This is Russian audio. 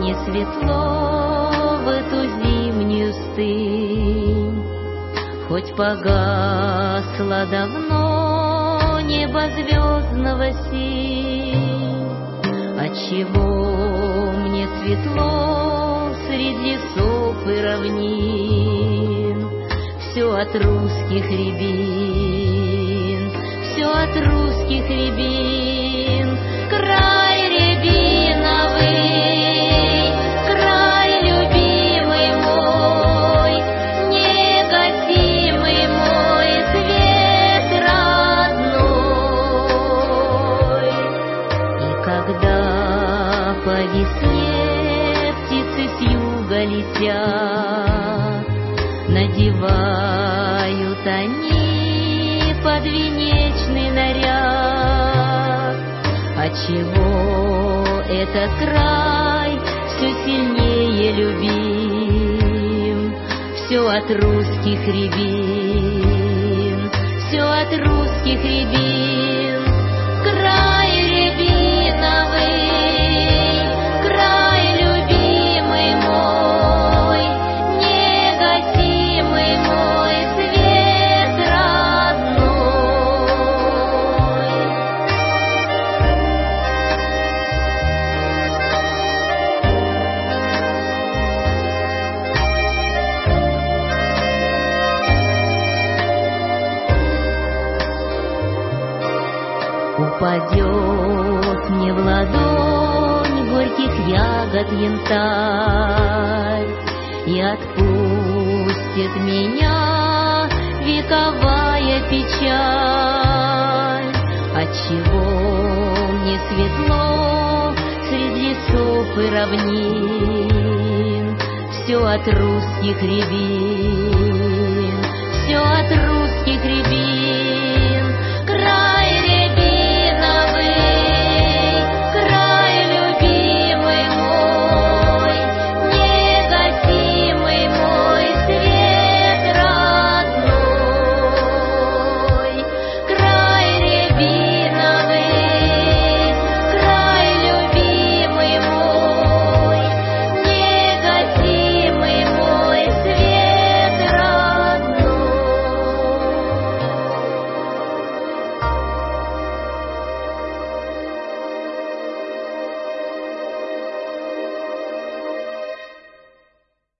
мне светло в эту зимнюю стынь, хоть погасла давно небо звездного синь. Отчего мне светло среди соп и равнин? Все от русских рябин, все от русских рябин. Край рябиновый, край любимый мой, негасимый мой свет родной. И когда по весне птицы с юга летят, надевают они подвенечный наряд. Отчего этот край все сильнее любим? Все от русских рябин, все от русских рябин. Край рябиновый, край любимый мой, негасимый мой свет родной. Упадет мне в ладонь горьких ягод янтарь, и отпустит меня вековая печаль. Отчего мне светло среди лесов и равнин? Все от русских рябин, все от русских